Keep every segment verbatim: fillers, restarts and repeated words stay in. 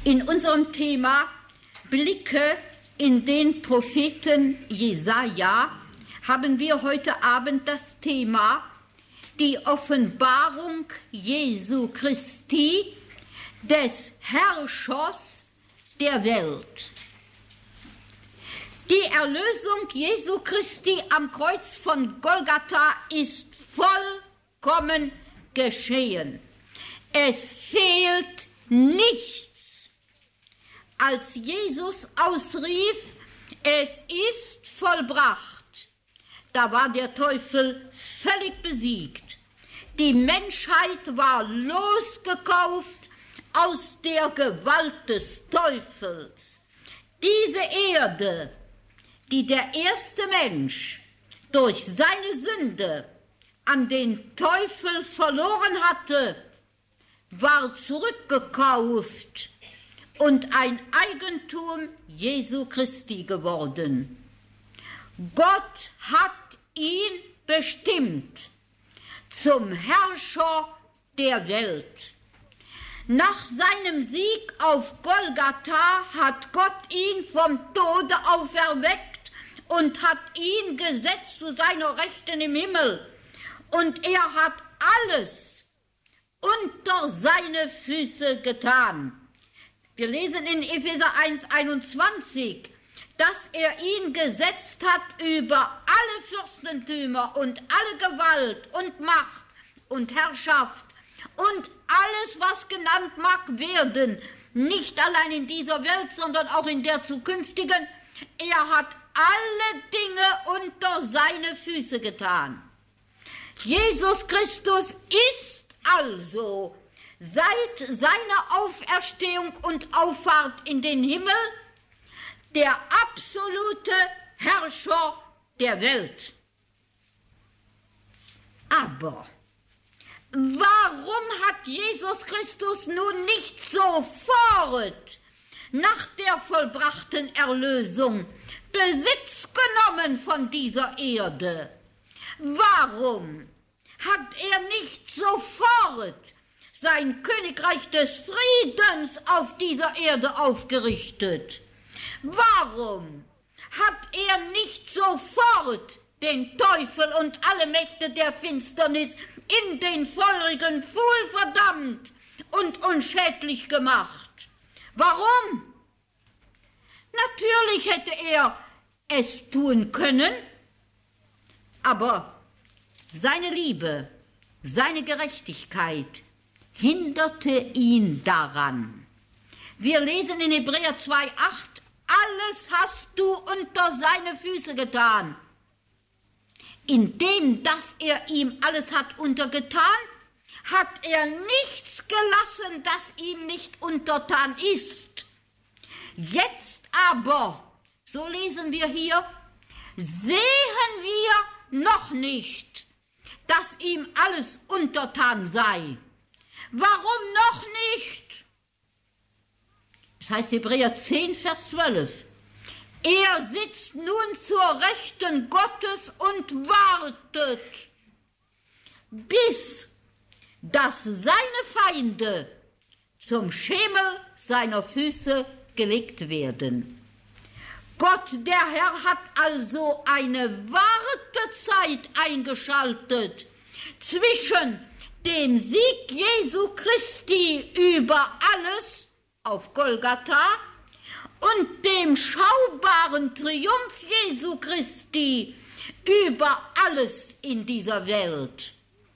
In unserem Thema Blicke in den Propheten Jesaja haben wir heute Abend das Thema die Offenbarung Jesu Christi, des Herrschers der Welt. Die Erlösung Jesu Christi am Kreuz von Golgatha ist vollkommen geschehen. Es fehlt nichts. Als Jesus ausrief, es ist vollbracht, da war der Teufel völlig besiegt. Die Menschheit war losgekauft aus der Gewalt des Teufels. Diese Erde, die der erste Mensch durch seine Sünde an den Teufel verloren hatte, war zurückgekauft und ein Eigentum Jesu Christi geworden. Gott hat ihn bestimmt zum Herrscher der Welt. Nach seinem Sieg auf Golgatha hat Gott ihn vom Tode auferweckt und hat ihn gesetzt zu seiner Rechten im Himmel. Und er hat alles unter seine Füße getan. Wir lesen in Epheser eins einundzwanzig, dass er ihn gesetzt hat über alle Fürstentümer und alle Gewalt und Macht und Herrschaft und alles, was genannt mag werden, nicht allein in dieser Welt, sondern auch in der zukünftigen. Er hat alle Dinge unter seine Füße getan. Jesus Christus ist also seit seiner Auferstehung und Auffahrt in den Himmel der absolute Herrscher der Welt. Aber warum hat Jesus Christus nun nicht sofort nach der vollbrachten Erlösung Besitz genommen von dieser Erde? Warum hat er nicht sofort sein Königreich des Friedens auf dieser Erde aufgerichtet? Warum hat er nicht sofort den Teufel und alle Mächte der Finsternis in den feurigen Pfuhl verdammt und unschädlich gemacht? Warum? Natürlich hätte er es tun können, aber seine Liebe, seine Gerechtigkeit hinderte ihn daran. Wir lesen in Hebräer zwei acht, alles hast du unter seine Füße getan. Indem, dass er ihm alles hat untergetan, hat er nichts gelassen, das ihm nicht untertan ist. Jetzt aber, so lesen wir hier, sehen wir noch nicht, dass ihm alles untertan sei. Warum noch nicht? Das heißt Hebräer zehn, Vers zwölf. Er sitzt nun zur Rechten Gottes und wartet, bis dass seine Feinde zum Schemel seiner Füße gelegt werden. Gott, der Herr, hat also eine Wartezeit eingeschaltet zwischen dem Sieg Jesu Christi über alles auf Golgatha und dem schaubaren Triumph Jesu Christi über alles in dieser Welt.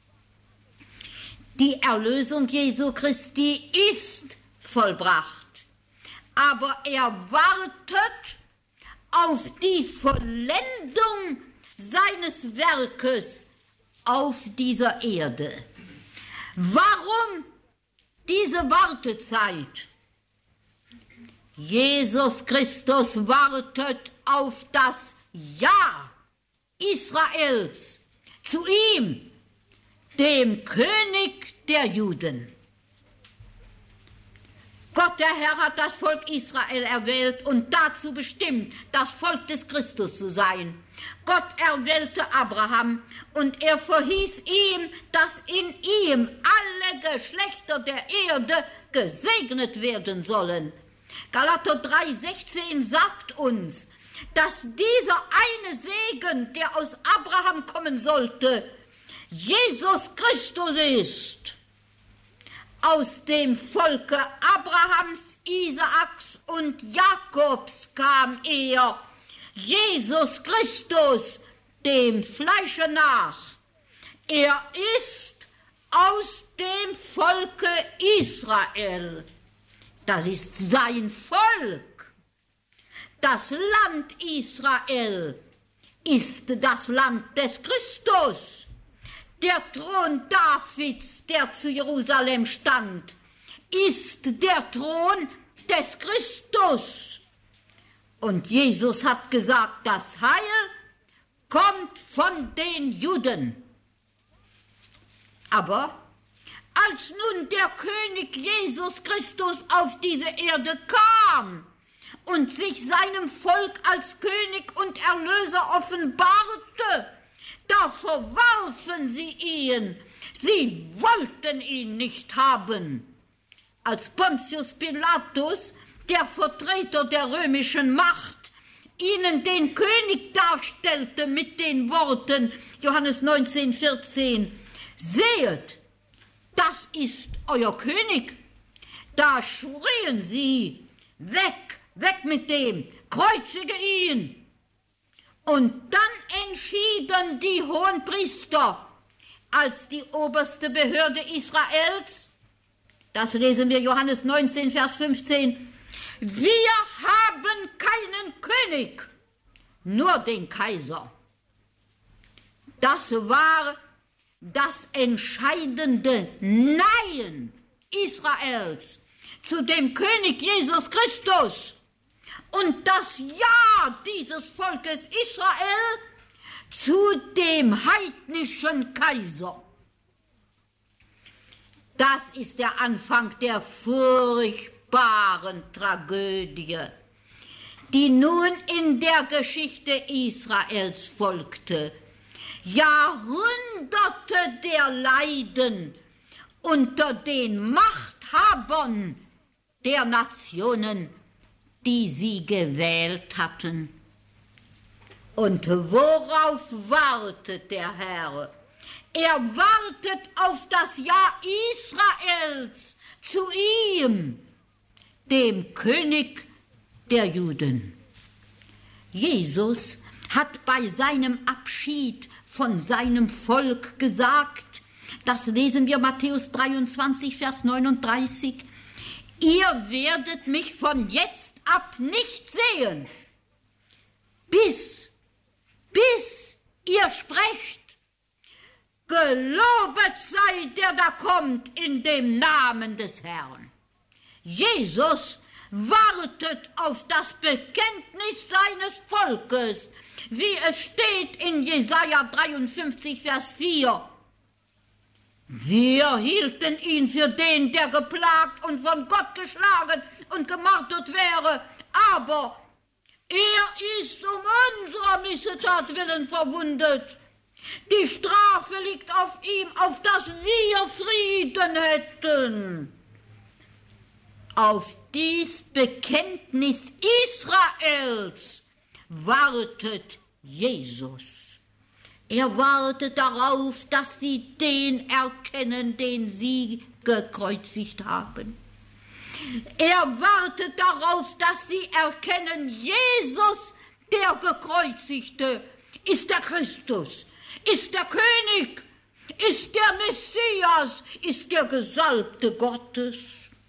Die Erlösung Jesu Christi ist vollbracht, aber er wartet auf die Vollendung seines Werkes auf dieser Erde. Warum diese Wartezeit? Jesus Christus wartet auf das Ja Israels zu ihm, dem König der Juden. Gott, der Herr, hat das Volk Israel erwählt und dazu bestimmt, das Volk des Christus zu sein. Gott erwählte Abraham und er verhieß ihm, dass in ihm alle Geschlechter der Erde gesegnet werden sollen. Galater drei sechzehn sagt uns, dass dieser eine Segen, der aus Abraham kommen sollte, Jesus Christus ist. Aus dem Volke Abrahams, Isaaks und Jakobs kam er, Jesus Christus, dem Fleische nach. Er ist aus dem Volke Israel. Das ist sein Volk. Das Land Israel ist das Land des Christus. Der Thron Davids, der zu Jerusalem stand, ist der Thron des Christus. Und Jesus hat gesagt, das Heil kommt von den Juden. Aber als nun der König Jesus Christus auf diese Erde kam und sich seinem Volk als König und Erlöser offenbarte, da verwarfen sie ihn. Sie wollten ihn nicht haben. Als Pontius Pilatus, der Vertreter der römischen Macht, ihnen den König darstellte mit den Worten, Johannes neunzehn vierzehn, sehet, das ist euer König. Da schrien sie, weg, weg mit dem, kreuzige ihn. Und dann entschieden die Hohenpriester als die oberste Behörde Israels, das lesen wir Johannes neunzehn, Vers fünfzehn, wir haben keinen König, nur den Kaiser. Das war das entscheidende Nein Israels zu dem König Jesus Christus. Und das Ja dieses Volkes Israel zu dem heidnischen Kaiser. Das ist der Anfang der furchtbaren Tragödie, die nun in der Geschichte Israels folgte. Jahrhunderte der Leiden unter den Machthabern der Nationen, die sie gewählt hatten. Und worauf wartet der Herr? Er wartet auf das Ja Israels zu ihm, dem König der Juden. Jesus hat bei seinem Abschied von seinem Volk gesagt, das lesen wir Matthäus dreiundzwanzig, Vers neununddreißig, ihr werdet mich von jetzt ab nicht sehen, bis, bis ihr sprecht, gelobet sei der da kommt in dem Namen des Herrn. Jesus wartet auf das Bekenntnis seines Volkes, wie es steht in Jesaja dreiundfünfzig, Vers vier. Wir hielten ihn für den, der geplagt und von Gott geschlagen und gemartert wäre, aber er ist um unserer Missetat willen verwundet. Die Strafe liegt auf ihm, auf dass wir Frieden hätten. Auf dies Bekenntnis Israels wartet Jesus. Er wartet darauf, dass sie den erkennen, den sie gekreuzigt haben. Er wartet darauf, dass sie erkennen, Jesus, der Gekreuzigte, ist der Christus, ist der König, ist der Messias, ist der Gesalbte Gottes.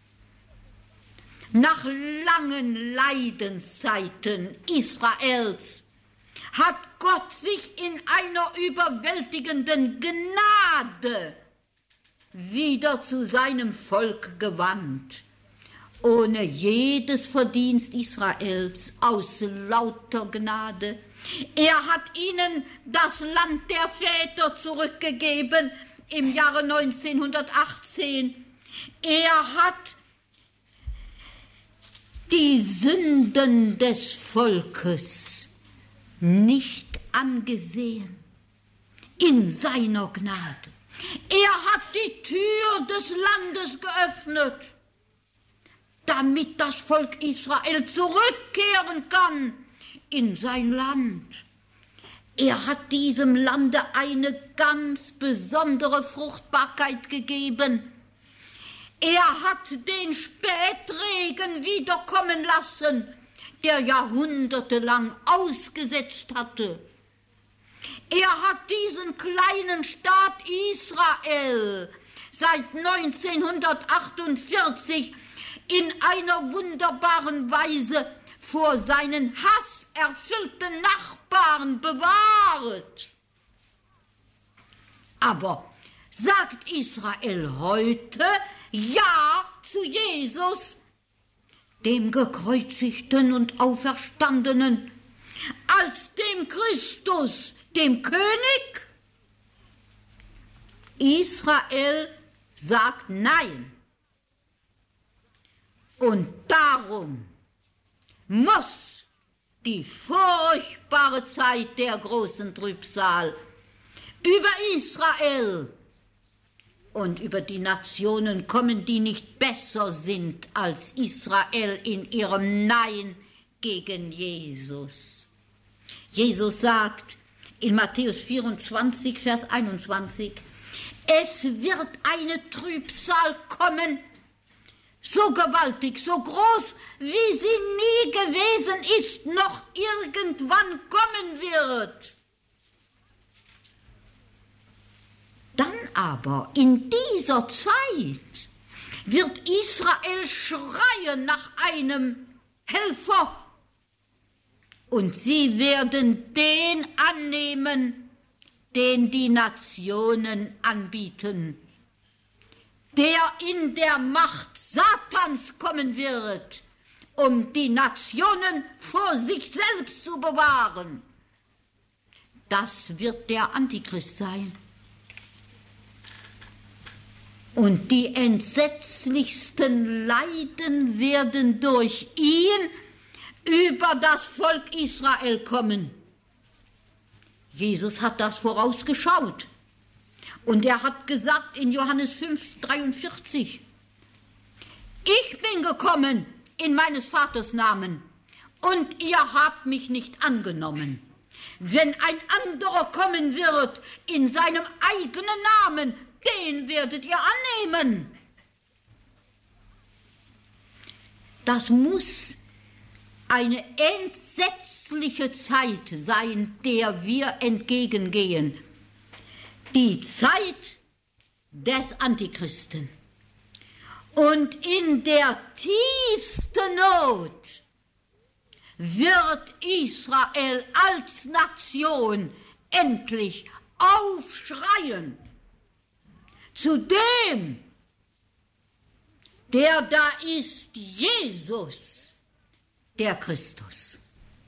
Nach langen Leidenszeiten Israels hat Gott sich in einer überwältigenden Gnade wieder zu seinem Volk gewandt. Ohne jedes Verdienst Israels, aus lauter Gnade. Er hat ihnen das Land der Väter zurückgegeben im Jahre neunzehnhundertachtzehn. Er hat die Sünden des Volkes nicht angesehen in seiner Gnade. Er hat die Tür des Landes geöffnet damit das Volk Israel zurückkehren kann in sein Land. Er hat diesem Lande eine ganz besondere Fruchtbarkeit gegeben. Er hat den Spätregen wiederkommen lassen, der jahrhundertelang ausgesetzt hatte. Er hat diesen kleinen Staat Israel seit neunzehnhundertachtundvierzig in einer wunderbaren Weise vor seinen hasserfüllten Nachbarn bewahrt. Aber sagt Israel heute Ja zu Jesus, dem Gekreuzigten und Auferstandenen, als dem Christus, dem König? Israel sagt Nein. Und darum muss die furchtbare Zeit der großen Trübsal über Israel und über die Nationen kommen, die nicht besser sind als Israel in ihrem Nein gegen Jesus. Jesus sagt in Matthäus vierundzwanzig, Vers einundzwanzig, es wird eine Trübsal kommen, so gewaltig, so groß, wie sie nie gewesen ist, noch irgendwann kommen wird. Dann aber, in dieser Zeit, wird Israel schreien nach einem Helfer, und sie werden den annehmen, den die Nationen anbieten, der in der Macht Satans kommen wird, um die Nationen vor sich selbst zu bewahren. Das wird der Antichrist sein. Und die entsetzlichsten Leiden werden durch ihn über das Volk Israel kommen. Jesus hat das vorausgeschaut. Und er hat gesagt in Johannes fünf, dreiundvierzig, ich bin gekommen in meines Vaters Namen und ihr habt mich nicht angenommen. Wenn ein anderer kommen wird in seinem eigenen Namen, den werdet ihr annehmen. Das muss eine entsetzliche Zeit sein, der wir entgegengehen. Die Zeit des Antichristen. Und in der tiefsten Not wird Israel als Nation endlich aufschreien zu dem, der da ist, Jesus, der Christus.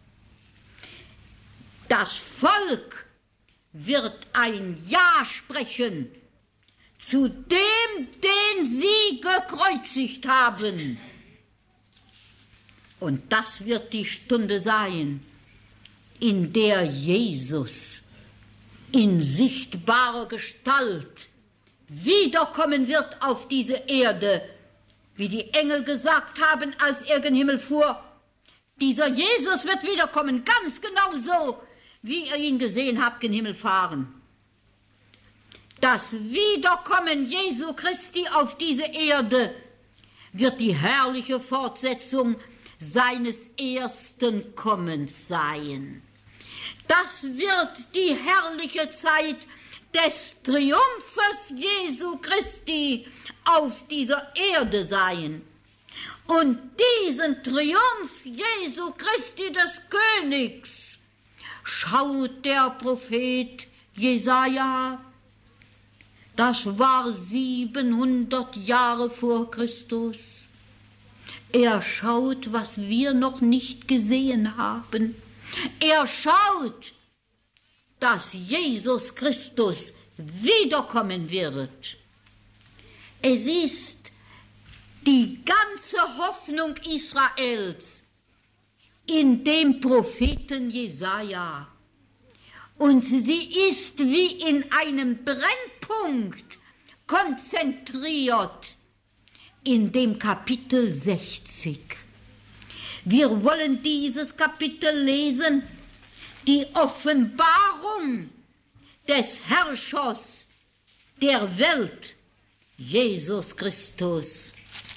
Das Volk wird ein Ja sprechen zu dem, den sie gekreuzigt haben. Und das wird die Stunde sein, in der Jesus in sichtbarer Gestalt wiederkommen wird auf diese Erde, wie die Engel gesagt haben, als er gen Himmel fuhr. Dieser Jesus wird wiederkommen, ganz genau so, wie ihr ihn gesehen habt, gen Himmel fahren. Das Wiederkommen Jesu Christi auf diese Erde wird die herrliche Fortsetzung seines ersten Kommens sein. Das wird die herrliche Zeit des Triumphes Jesu Christi auf dieser Erde sein. Und diesen Triumph Jesu Christi des Königs schaut der Prophet Jesaja. Das war siebenhundert Jahre vor Christus. Er schaut, was wir noch nicht gesehen haben. Er schaut, dass Jesus Christus wiederkommen wird. Es ist die ganze Hoffnung Israels in dem Propheten Jesaja. Und sie ist wie in einem Brennpunkt konzentriert in dem Kapitel sechzig. Wir wollen dieses Kapitel lesen, die Offenbarung des Herrschers der Welt, Jesus Christus.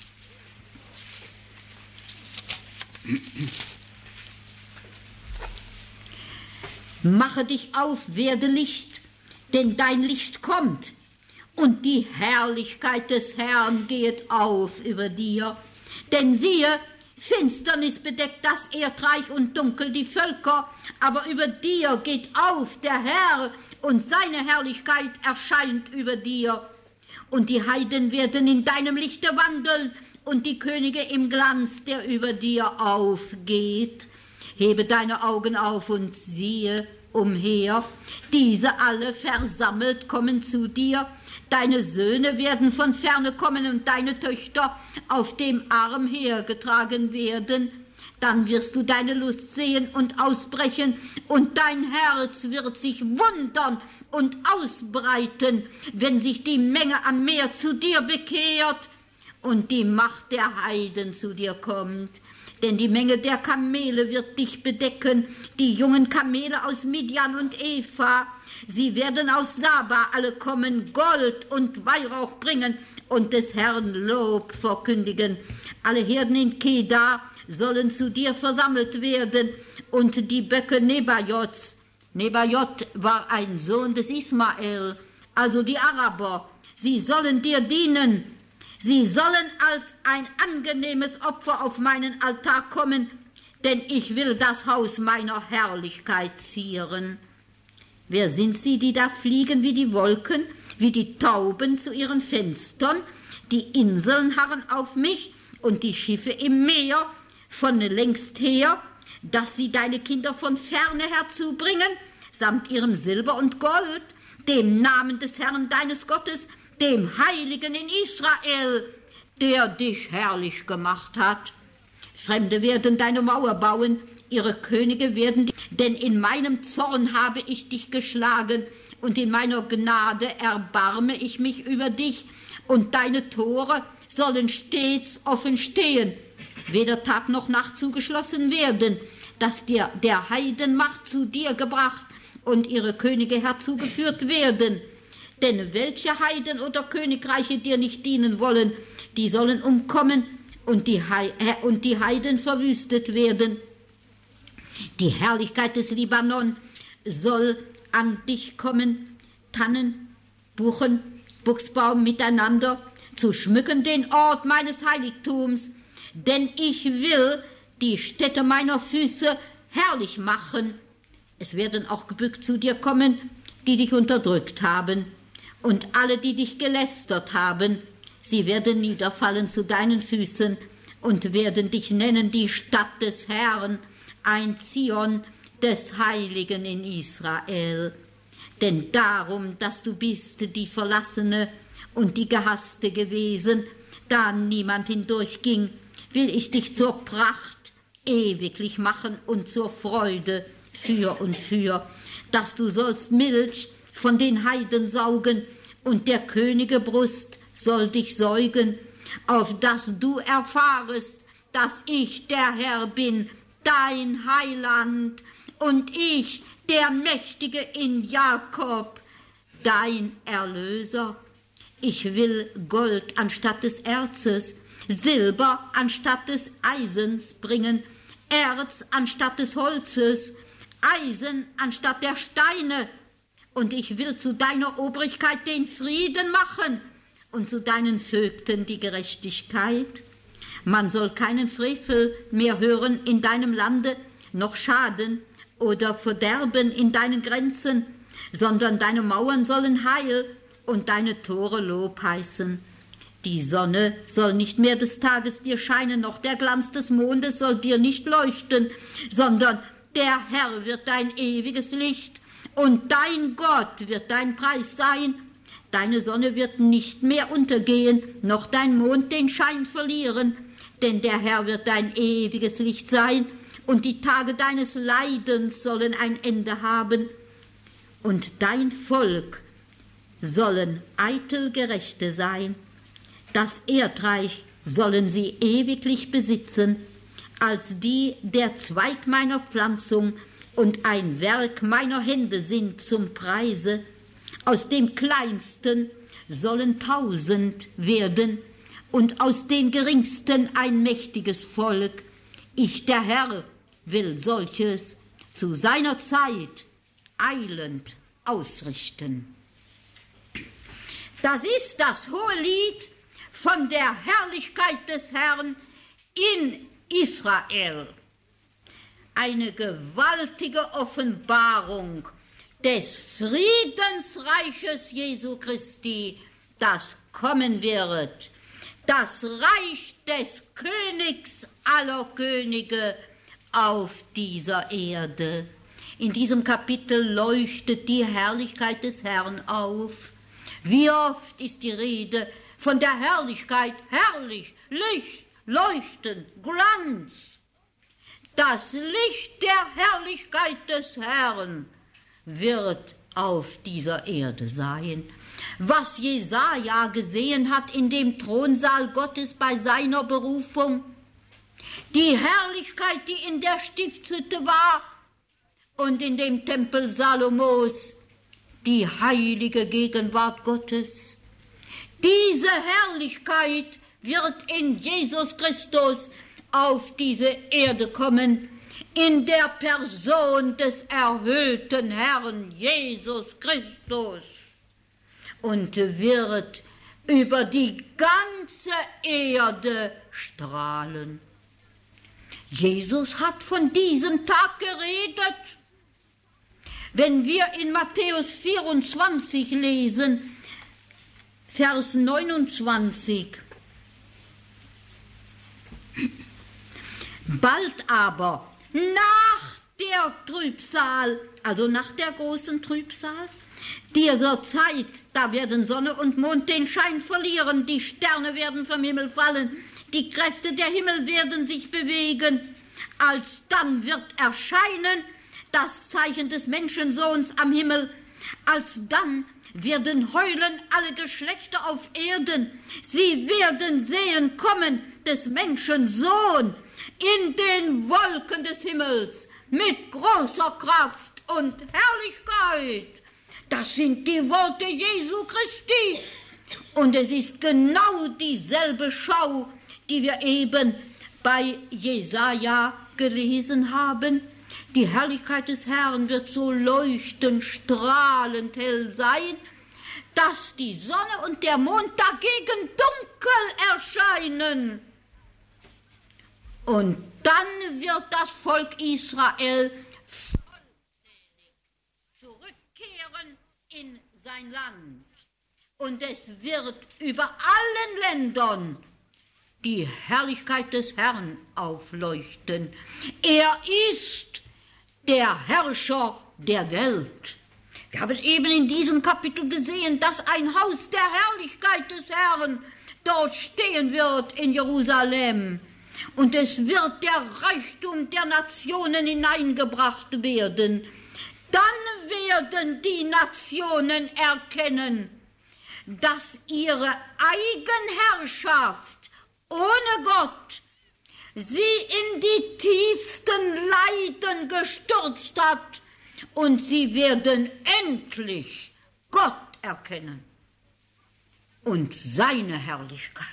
Mache dich auf, werde Licht, denn dein Licht kommt, und die Herrlichkeit des Herrn geht auf über dir. Denn siehe, Finsternis bedeckt das Erdreich und dunkel die Völker, aber über dir geht auf der Herr, und seine Herrlichkeit erscheint über dir. Und die Heiden werden in deinem Lichte wandeln, und die Könige im Glanz, der über dir aufgeht. Hebe deine Augen auf und siehe umher. Diese alle versammelt kommen zu dir. Deine Söhne werden von ferne kommen und deine Töchter auf dem Arm hergetragen werden. Dann wirst du deine Lust sehen und ausbrechen, und dein Herz wird sich wundern und ausbreiten, wenn sich die Menge am Meer zu dir bekehrt und die Macht der Heiden zu dir kommt. Denn die Menge der Kamele wird dich bedecken, die jungen Kamele aus Midian und Eva. Sie werden aus Saba alle kommen, Gold und Weihrauch bringen und des Herrn Lob verkündigen. Alle Herden in Kedar sollen zu dir versammelt werden, und die Böcke Nebajots. Nebajot war ein Sohn des Ismael, also die Araber. Sie sollen dir dienen. Sie sollen als ein angenehmes Opfer auf meinen Altar kommen, denn ich will das Haus meiner Herrlichkeit zieren. Wer sind sie, die da fliegen wie die Wolken, wie die Tauben zu ihren Fenstern? Die Inseln harren auf mich und die Schiffe im Meer von längst her, dass sie deine Kinder von ferne herzubringen, samt ihrem Silber und Gold, dem Namen des Herrn deines Gottes, dem Heiligen in Israel, der dich herrlich gemacht hat. Fremde werden deine Mauer bauen, ihre Könige werden dich, denn in meinem Zorn habe ich dich geschlagen, und in meiner Gnade erbarme ich mich über dich, und deine Tore sollen stets offen stehen, weder Tag noch Nacht zugeschlossen werden, dass dir der Heiden Macht zu dir gebracht und ihre Könige herzugeführt werden. Denn welche Heiden oder Königreiche dir nicht dienen wollen, die sollen umkommen und die, He und die Heiden verwüstet werden. Die Herrlichkeit des Libanon soll an dich kommen, Tannen, Buchen, Buchsbaum miteinander, zu schmücken den Ort meines Heiligtums, denn ich will die Stätte meiner Füße herrlich machen. Es werden auch gebückt zu dir kommen, die dich unterdrückt haben, und alle, die dich gelästert haben, sie werden niederfallen zu deinen Füßen und werden dich nennen die Stadt des Herrn, ein Zion des Heiligen in Israel. Denn darum, dass du bist die Verlassene und die Gehasste gewesen, da niemand hindurchging, will ich dich zur Pracht ewiglich machen und zur Freude für und für, dass du sollst Milch von den Heiden saugen, und der Könige Brust soll dich säugen, auf dass du erfahrest, dass ich der Herr bin, dein Heiland, und ich, der Mächtige in Jakob, dein Erlöser. Ich will Gold anstatt des Erzes, Silber anstatt des Eisens bringen, Erz anstatt des Holzes, Eisen anstatt der Steine. Und ich will zu deiner Obrigkeit den Frieden machen und zu deinen Vögten die Gerechtigkeit. Man soll keinen Frevel mehr hören in deinem Lande, noch Schaden oder Verderben in deinen Grenzen, sondern deine Mauern sollen Heil und deine Tore Lob heißen. Die Sonne soll nicht mehr des Tages dir scheinen, noch der Glanz des Mondes soll dir nicht leuchten, sondern der Herr wird dein ewiges Licht, und dein Gott wird dein Preis sein. Deine Sonne wird nicht mehr untergehen, noch dein Mond den Schein verlieren, denn der Herr wird dein ewiges Licht sein, und die Tage deines Leidens sollen ein Ende haben. Und dein Volk sollen eitel Gerechte sein. Das Erdreich sollen sie ewiglich besitzen, als die der Zweig meiner Pflanzung und ein Werk meiner Hände sind zum Preise. Aus dem Kleinsten sollen tausend werden und aus den Geringsten ein mächtiges Volk. Ich, der Herr, will solches zu seiner Zeit eilend ausrichten. Das ist das hohe Lied von der Herrlichkeit des Herrn in Israel. Eine gewaltige Offenbarung des Friedensreiches Jesu Christi, das kommen wird. Das Reich des Königs aller Könige auf dieser Erde. In diesem Kapitel leuchtet die Herrlichkeit des Herrn auf. Wie oft ist die Rede von der Herrlichkeit, herrlich, Licht, Leuchten, Glanz. Das Licht der Herrlichkeit des Herrn wird auf dieser Erde sein. Was Jesaja gesehen hat in dem Thronsaal Gottes bei seiner Berufung, die Herrlichkeit, die in der Stiftshütte war und in dem Tempel Salomos, die heilige Gegenwart Gottes. Diese Herrlichkeit wird in Jesus Christus auf diese Erde kommen, in der Person des erhöhten Herrn Jesus Christus, und wird über die ganze Erde strahlen. Jesus hat von diesem Tag geredet. Wenn wir in Matthäus vierundzwanzig lesen, Vers neunundzwanzig. Bald aber, nach der Trübsal, also nach der großen Trübsal, dieser Zeit, da werden Sonne und Mond den Schein verlieren, die Sterne werden vom Himmel fallen, die Kräfte der Himmel werden sich bewegen. Alsdann wird erscheinen das Zeichen des Menschensohns am Himmel. Alsdann werden heulen alle Geschlechter auf Erden. Sie werden sehen kommen des Menschen Sohn in den Wolken des Himmels mit großer Kraft und Herrlichkeit. Das sind die Worte Jesu Christi. Und es ist genau dieselbe Schau, die wir eben bei Jesaja gelesen haben. Die Herrlichkeit des Herrn wird so leuchtend, strahlend hell sein, dass die Sonne und der Mond dagegen dunkel erscheinen. Und dann wird das Volk Israel vollzählig zurückkehren in sein Land. Und es wird über allen Ländern die Herrlichkeit des Herrn aufleuchten. Er ist der Herrscher der Welt. Wir haben eben in diesem Kapitel gesehen, dass ein Haus der Herrlichkeit des Herrn dort stehen wird in Jerusalem. Und es wird der Reichtum der Nationen hineingebracht werden. Dann werden die Nationen erkennen, dass ihre Eigenherrschaft ohne Gott sie in die tiefsten Leiden gestürzt hat, und sie werden endlich Gott erkennen und seine Herrlichkeit.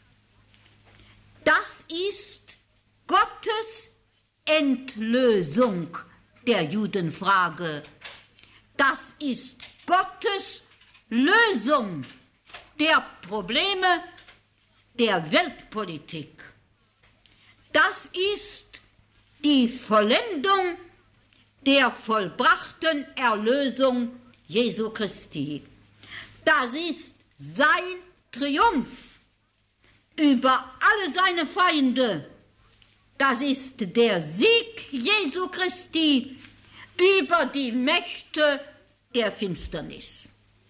Das ist Gottes Entlösung der Judenfrage. Das ist Gottes Lösung der Probleme der Weltpolitik. Das ist die Vollendung der vollbrachten Erlösung Jesu Christi. Das ist sein Triumph über alle seine Feinde. Das ist der Sieg Jesu Christi über die Mächte der Finsternis.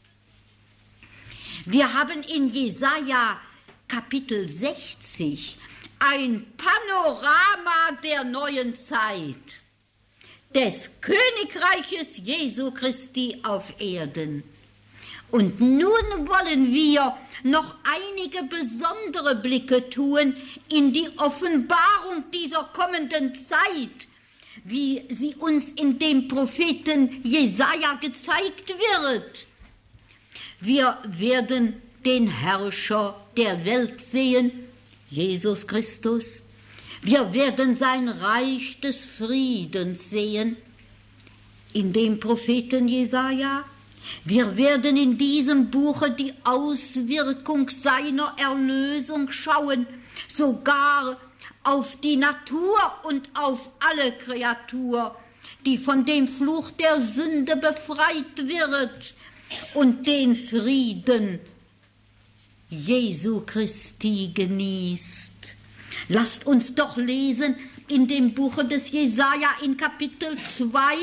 Wir haben in Jesaja Kapitel sechzig ein Panorama der neuen Zeit, des Königreiches Jesu Christi auf Erden. Und nun wollen wir noch einige besondere Blicke tun in die Offenbarung dieser kommenden Zeit, wie sie uns in dem Propheten Jesaja gezeigt wird. Wir werden den Herrscher der Welt sehen, Jesus Christus. Wir werden sein Reich des Friedens sehen, in dem Propheten Jesaja. Wir werden in diesem Buche die Auswirkung seiner Erlösung schauen, sogar auf die Natur und auf alle Kreatur, die von dem Fluch der Sünde befreit wird und den Frieden Jesu Christi genießt. Lasst uns doch lesen in dem Buche des Jesaja in Kapitel zwei,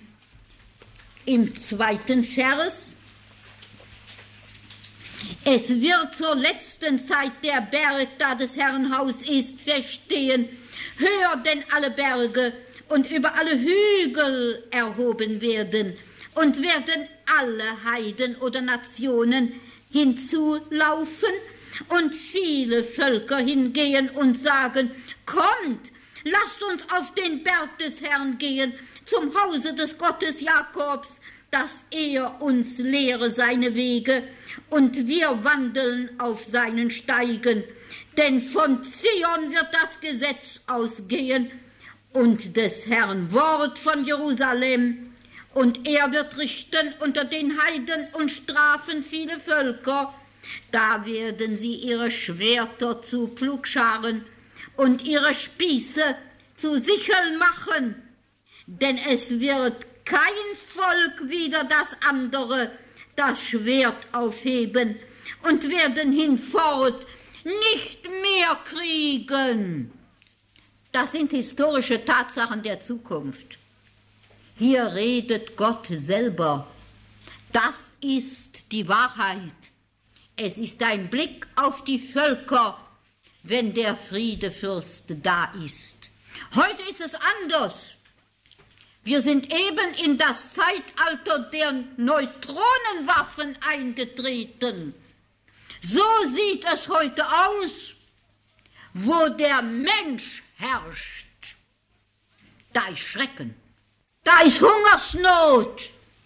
im zweiten Vers. Es wird zur letzten Zeit der Berg, da des Herrn Haus ist, verstehen. Höher denn alle Berge und über alle Hügel erhoben werden und werden alle Heiden oder Nationen hinzulaufen und viele Völker hingehen und sagen, kommt, lasst uns auf den Berg des Herrn gehen, zum Hause des Gottes Jakobs, dass er uns lehre seine Wege und wir wandeln auf seinen Steigen. Denn von Zion wird das Gesetz ausgehen und des Herrn Wort von Jerusalem. Und er wird richten unter den Heiden und strafen viele Völker. Da werden sie ihre Schwerter zu Pflugscharen und ihre Spieße zu Sicheln machen. Denn es wird kein Volk wider das andere das Schwert aufheben und werden hinfort nicht mehr kriegen. Das sind historische Tatsachen der Zukunft. Hier redet Gott selber. Das ist die Wahrheit. Es ist ein Blick auf die Völker, wenn der Friedefürst da ist. Heute ist es anders. Wir sind eben in das Zeitalter der Neutronenwaffen eingetreten. So sieht es heute aus, wo der Mensch herrscht. Da ist Schrecken, da ist Hungersnot.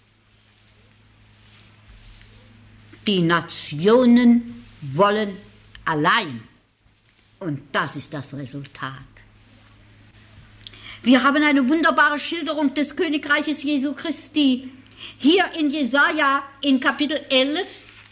Die Nationen wollen allein. Und das ist das Resultat. Wir haben eine wunderbare Schilderung des Königreiches Jesu Christi. Hier in Jesaja in Kapitel elf.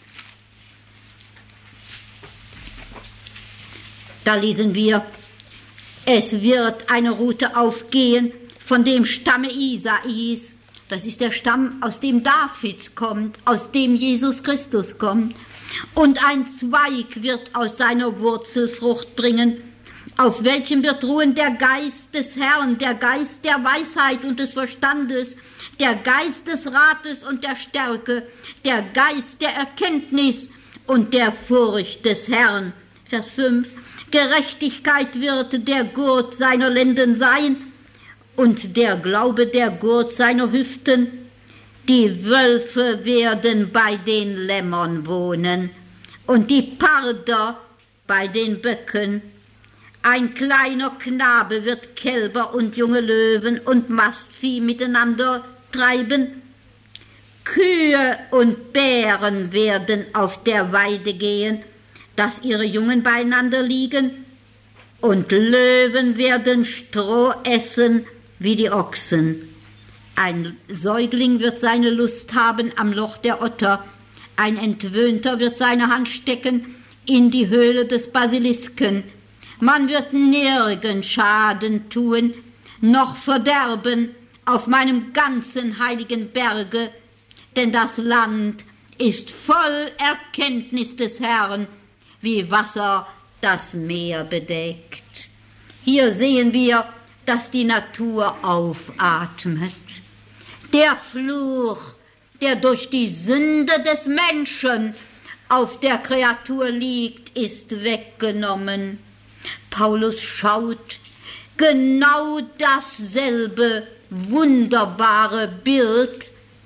Da lesen wir, es wird eine Rute aufgehen von dem Stamme Isais. Das ist der Stamm, aus dem Davids kommt, aus dem Jesus Christus kommt. Und ein Zweig wird aus seiner Wurzel Frucht bringen, auf welchem wird ruhen der Geist des Herrn, der Geist der Weisheit und des Verstandes, der Geist des Rates und der Stärke, der Geist der Erkenntnis und der Furcht des Herrn. Vers fünf. Gerechtigkeit wird der Gurt seiner Lenden sein und der Glaube der Gurt seiner Hüften. Die Wölfe werden bei den Lämmern wohnen und die Parder bei den Böcken. Ein kleiner Knabe wird Kälber und junge Löwen und Mastvieh miteinander treiben. Kühe und Bären werden auf der Weide gehen, dass ihre Jungen beieinander liegen. Und Löwen werden Stroh essen wie die Ochsen. Ein Säugling wird seine Lust haben am Loch der Otter. Ein Entwöhnter wird seine Hand stecken in die Höhle des Basilisken. Man wird nirgends Schaden tun, noch Verderben auf meinem ganzen heiligen Berge, denn das Land ist voll Erkenntnis des Herrn, wie Wasser das Meer bedeckt. Hier sehen wir, dass die Natur aufatmet. Der Fluch, der durch die Sünde des Menschen auf der Kreatur liegt, ist weggenommen. Paulus schaut genau dasselbe wunderbare Bild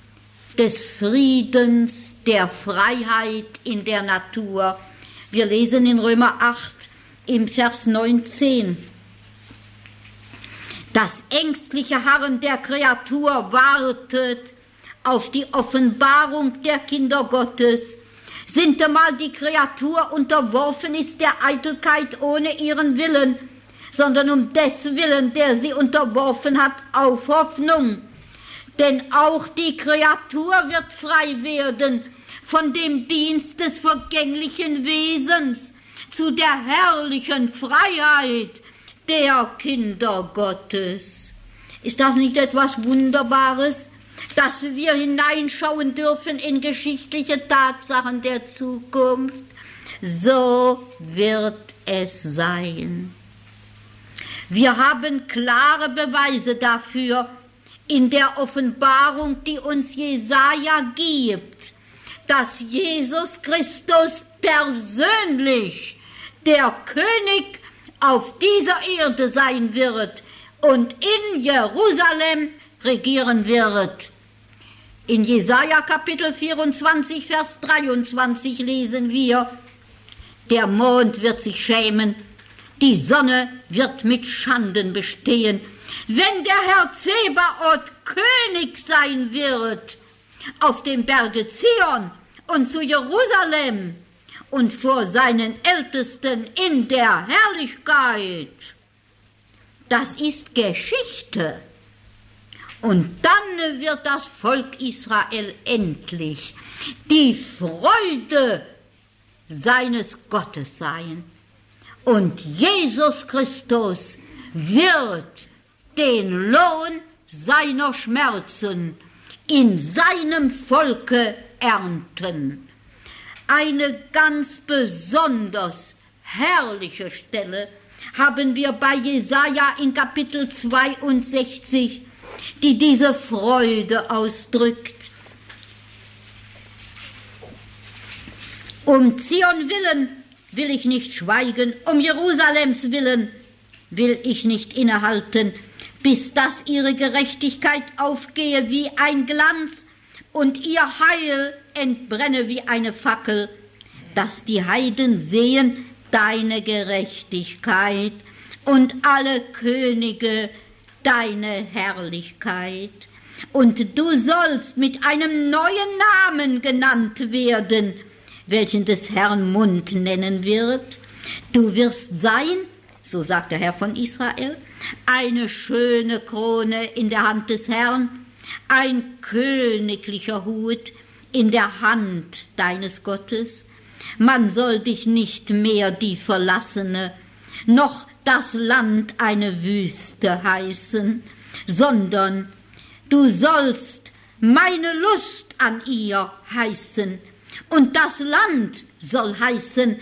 des Friedens, der Freiheit in der Natur. Wir lesen in Römer acht im Vers neunzehn. Das ängstliche Harren der Kreatur wartet auf die Offenbarung der Kinder Gottes. Sind einmal die Kreatur unterworfen ist der Eitelkeit ohne ihren Willen, sondern um des Willen, der sie unterworfen hat, auf Hoffnung. Denn auch die Kreatur wird frei werden von dem Dienst des vergänglichen Wesens zu der herrlichen Freiheit der Kinder Gottes. Ist das nicht etwas Wunderbares, dass wir hineinschauen dürfen in geschichtliche Tatsachen der Zukunft? So wird es sein. Wir haben klare Beweise dafür in der Offenbarung, die uns Jesaja gibt, dass Jesus Christus persönlich der König auf dieser Erde sein wird und in Jerusalem regieren wird. In Jesaja Kapitel vierundzwanzig, Vers dreiundzwanzig lesen wir: Der Mond wird sich schämen, die Sonne wird mit Schanden bestehen, wenn der Herr Zebaoth König sein wird auf dem Berge Zion und zu Jerusalem und vor seinen Ältesten in der Herrlichkeit. Das ist Geschichte. Und dann wird das Volk Israel endlich die Freude seines Gottes sein. Und Jesus Christus wird den Lohn seiner Schmerzen in seinem Volke ernten. Eine ganz besonders herrliche Stelle haben wir bei Jesaja in Kapitel zweiundsechzig, die diese Freude ausdrückt. Um Zion willen will ich nicht schweigen, um Jerusalems willen will ich nicht innehalten, bis dass ihre Gerechtigkeit aufgehe wie ein Glanz und ihr Heil entbrenne wie eine Fackel, dass die Heiden sehen deine Gerechtigkeit und alle Könige deine Herrlichkeit. Und du sollst mit einem neuen Namen genannt werden, welchen des Herrn Mund nennen wird. Du wirst sein, so sagt der Herr von Israel, eine schöne Krone in der Hand des Herrn, ein königlicher Hut in der Hand deines Gottes. Man soll dich nicht mehr die Verlassene, noch das Land eine Wüste heißen, sondern du sollst meine Lust an ihr heißen, und das Land soll heißen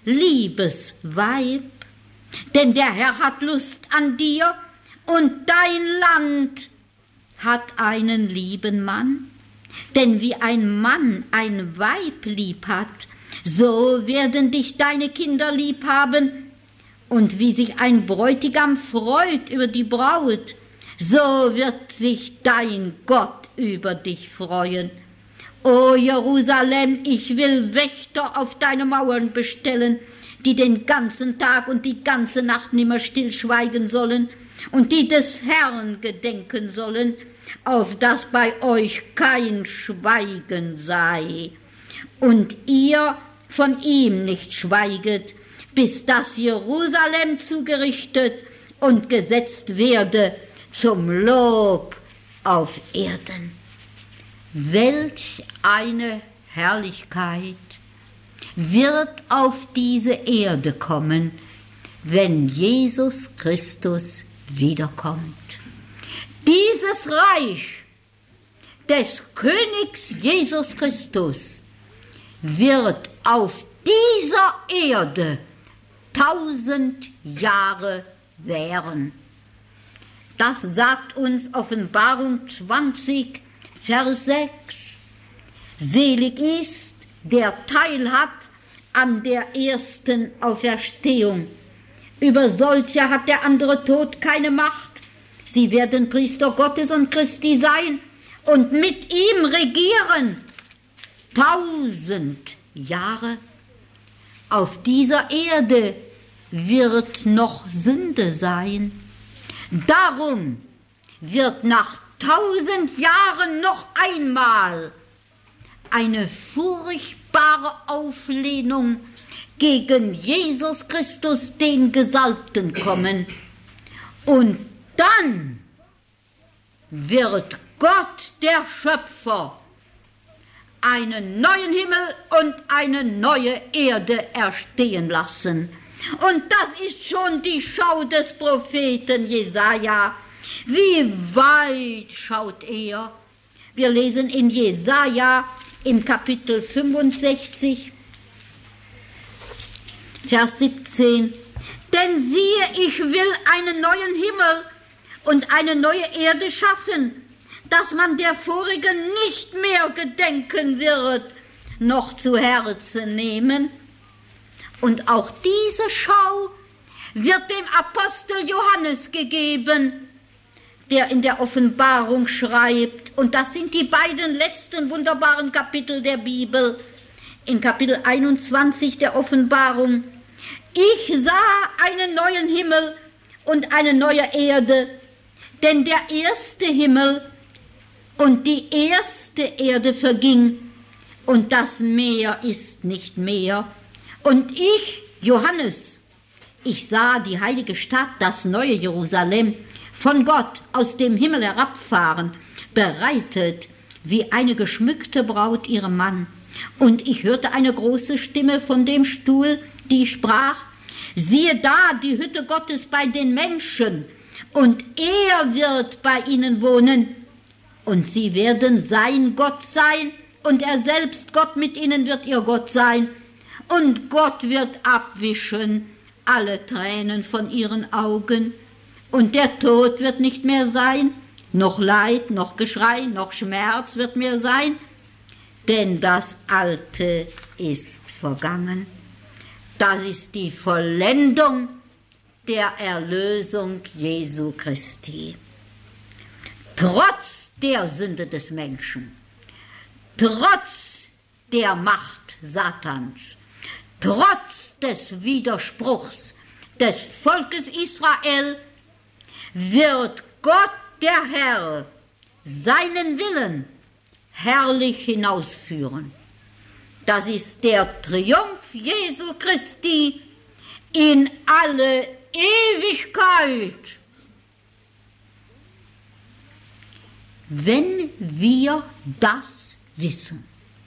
Liebesweib. Denn der Herr hat Lust an dir, und dein Land hat einen lieben Mann. Denn wie ein Mann ein Weib lieb hat, so werden dich deine Kinder lieb haben. Und wie sich ein Bräutigam freut über die Braut, so wird sich dein Gott über dich freuen. O Jerusalem, ich will Wächter auf deine Mauern bestellen, die den ganzen Tag und die ganze Nacht nimmer stillschweigen sollen und die des Herrn gedenken sollen, auf dass bei euch kein Schweigen sei und ihr von ihm nicht schweiget, bis das Jerusalem zugerichtet und gesetzt werde zum Lob auf Erden. Welch eine Herrlichkeit wird auf diese Erde kommen, wenn Jesus Christus wiederkommt. Dieses Reich des Königs Jesus Christus wird auf dieser Erde tausend Jahre währen. Das sagt uns Offenbarung zwanzig, Vers sechs. Selig ist, der Teil hat an der ersten Auferstehung. Über solche hat der andere Tod keine Macht. Sie werden Priester Gottes und Christi sein und mit ihm regieren tausend Jahre. Auf dieser Erde wird noch Sünde sein. Darum wird nach tausend Jahren noch einmal eine furchtbare Auflehnung gegen Jesus Christus, den Gesalbten, kommen. Und dann wird Gott, der Schöpfer, einen neuen Himmel und eine neue Erde erstehen lassen. Und das ist schon die Schau des Propheten Jesaja. Wie weit schaut er? Wir lesen in Jesaja im Kapitel fünfundsechzig, Vers siebzehn. Denn siehe, ich will einen neuen Himmel und eine neue Erde schaffen, dass man der vorigen nicht mehr gedenken wird, noch zu Herzen nehmen. Und auch diese Schau wird dem Apostel Johannes gegeben, der in der Offenbarung schreibt. Und das sind die beiden letzten wunderbaren Kapitel der Bibel. In Kapitel einundzwanzig der Offenbarung: Ich sah einen neuen Himmel und eine neue Erde, denn der erste Himmel und die erste Erde verging, und das Meer ist nicht mehr. Und ich, Johannes, ich sah die heilige Stadt, das neue Jerusalem, von Gott aus dem Himmel herabfahren, bereitet wie eine geschmückte Braut ihrem Mann. Und ich hörte eine große Stimme von dem Stuhl, die sprach: Siehe da, die Hütte Gottes bei den Menschen, und er wird bei ihnen wohnen. Und sie werden sein Gott sein, und er selbst, Gott mit ihnen, wird ihr Gott sein. Und Gott wird abwischen alle Tränen von ihren Augen. Und der Tod wird nicht mehr sein, noch Leid, noch Geschrei, noch Schmerz wird mehr sein, denn das Alte ist vergangen. Das ist die Vollendung der Erlösung Jesu Christi. Trotz der Sünde des Menschen, trotz der Macht Satans, trotz des Widerspruchs des Volkes Israel, wird Gott, der Herr, seinen Willen herrlich hinausführen. Das ist der Triumph Jesu Christi in alle Ewigkeit. Wenn wir das wissen,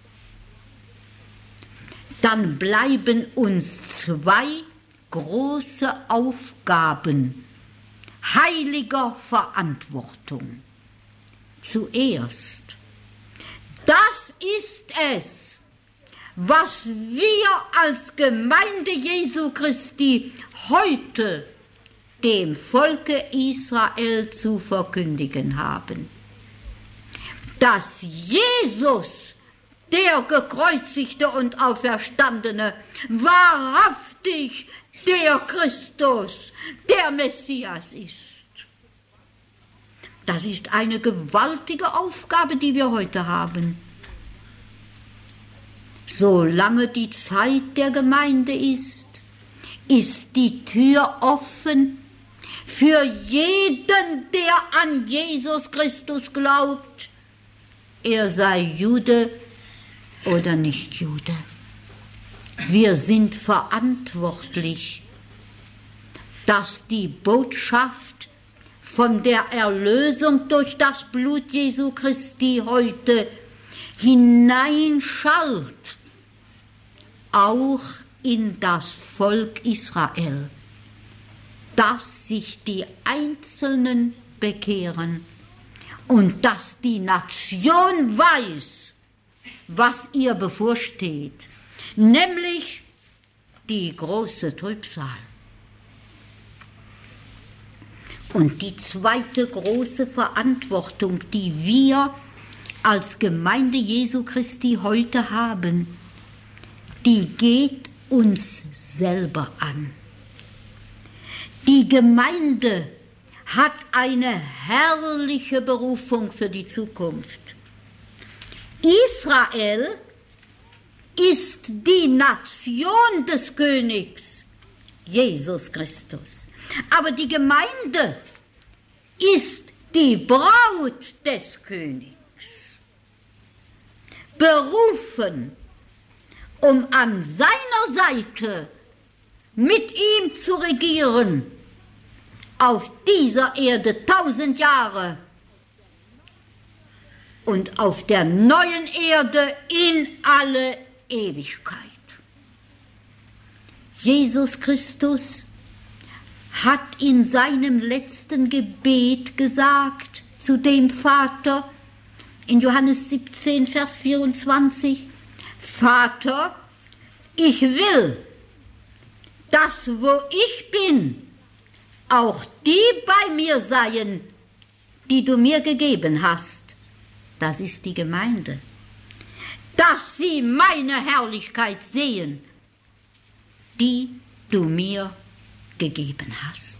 dann bleiben uns zwei große Aufgaben heiliger Verantwortung. Zuerst, das ist es, was wir als Gemeinde Jesu Christi heute dem Volke Israel zu verkündigen haben. Dass Jesus, der gekreuzigte und auferstandene, wahrhaftig der Christus, der Messias ist. Das ist eine gewaltige Aufgabe, die wir heute haben. Solange die Zeit der Gemeinde ist, ist die Tür offen für jeden, der an Jesus Christus glaubt, er sei Jude oder nicht Jude. Wir sind verantwortlich, dass die Botschaft von der Erlösung durch das Blut Jesu Christi heute hineinschallt, auch in das Volk Israel, dass sich die Einzelnen bekehren und dass die Nation weiß, was ihr bevorsteht, nämlich die große Trübsal. Und die zweite große Verantwortung, die wir als Gemeinde Jesu Christi heute haben, die geht uns selber an. Die Gemeinde hat eine herrliche Berufung für die Zukunft. Israel ist die Nation des Königs, Jesus Christus. Aber die Gemeinde ist die Braut des Königs. Berufen, um an seiner Seite mit ihm zu regieren, auf dieser Erde tausend Jahre und auf der neuen Erde in alle Ewigkeit. Jesus Christus hat in seinem letzten Gebet gesagt zu dem Vater, in Johannes siebzehn, Vers vierundzwanzig, Vater, ich will, dass wo ich bin, auch die bei mir seien, die du mir gegeben hast. Das ist die Gemeinde. Dass sie meine Herrlichkeit sehen, die du mir gegeben hast.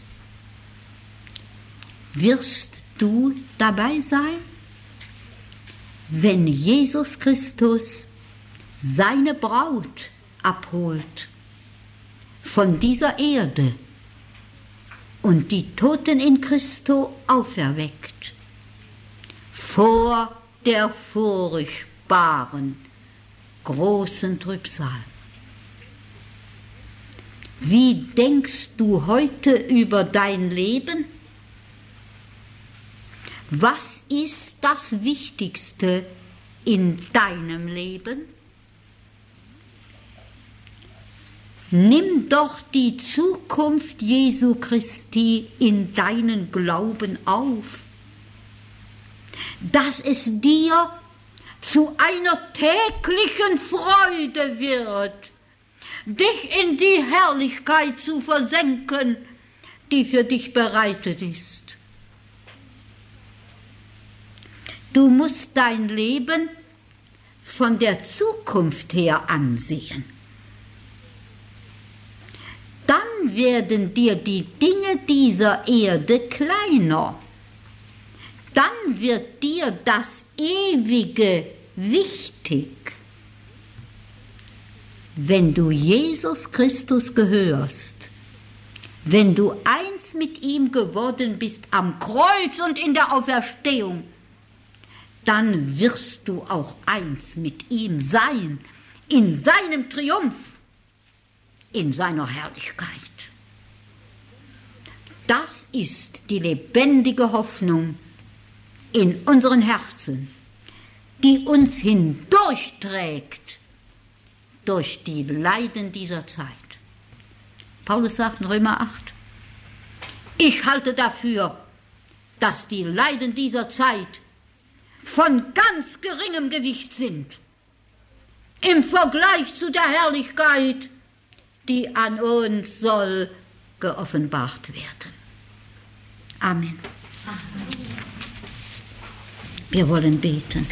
Wirst du dabei sein, wenn Jesus Christus seine Braut abholt von dieser Erde und die Toten in Christo auferweckt, vor der furchtbaren, großen Trübsal? Wie denkst du heute über dein Leben? Was ist das Wichtigste in deinem Leben? Nimm doch die Zukunft Jesu Christi in deinen Glauben auf, dass es dir zu einer täglichen Freude wird, dich in die Herrlichkeit zu versenken, die für dich bereitet ist. Du musst dein Leben von der Zukunft her ansehen. Dann werden dir die Dinge dieser Erde kleiner. Dann wird dir das Ewige wichtig. Wenn du Jesus Christus gehörst, wenn du eins mit ihm geworden bist am Kreuz und in der Auferstehung, dann wirst du auch eins mit ihm sein, in seinem Triumph, in seiner Herrlichkeit. Das ist die lebendige Hoffnung in unseren Herzen, die uns hindurchträgt durch die Leiden dieser Zeit. Paulus sagt in Römer acht, ich halte dafür, dass die Leiden dieser Zeit von ganz geringem Gewicht sind im Vergleich zu der Herrlichkeit, die an uns soll geoffenbart werden. Amen. Wir wollen beten.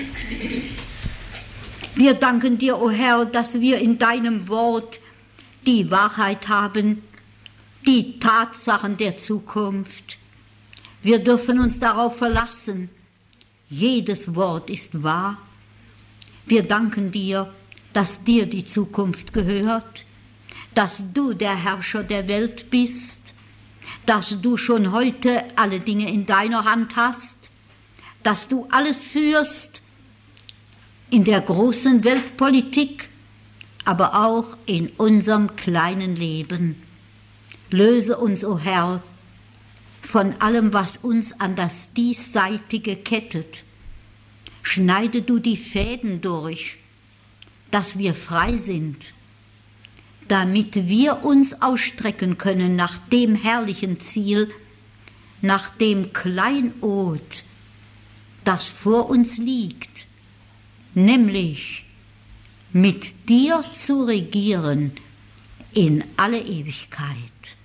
Wir danken dir, o Herr, dass wir in deinem Wort die Wahrheit haben, die Tatsachen der Zukunft. Wir dürfen uns darauf verlassen. Jedes Wort ist wahr. Wir danken dir, dass dir die Zukunft gehört, dass du der Herrscher der Welt bist, dass du schon heute alle Dinge in deiner Hand hast, dass du alles führst in der großen Weltpolitik, aber auch in unserem kleinen Leben. Löse uns, o Herr, von allem, was uns an das Diesseitige kettet. Schneide du die Fäden durch, dass wir frei sind, damit wir uns ausstrecken können nach dem herrlichen Ziel, nach dem Kleinod, das vor uns liegt, nämlich mit dir zu regieren in alle Ewigkeit.